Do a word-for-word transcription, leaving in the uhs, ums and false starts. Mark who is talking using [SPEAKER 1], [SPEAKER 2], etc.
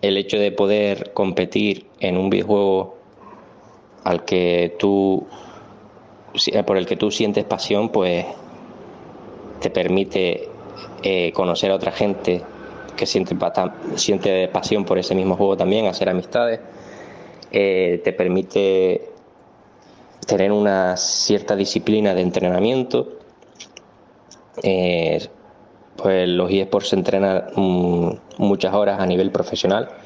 [SPEAKER 1] el hecho de poder competir en un videojuego al que tú, por el que tú sientes pasión, pues te permite eh, conocer a otra gente que siente, siente pasión por ese mismo juego también, hacer amistades, eh, te permite tener una cierta disciplina de entrenamiento. Eh, pues los eSports se entrenan mmm, muchas horas a nivel profesional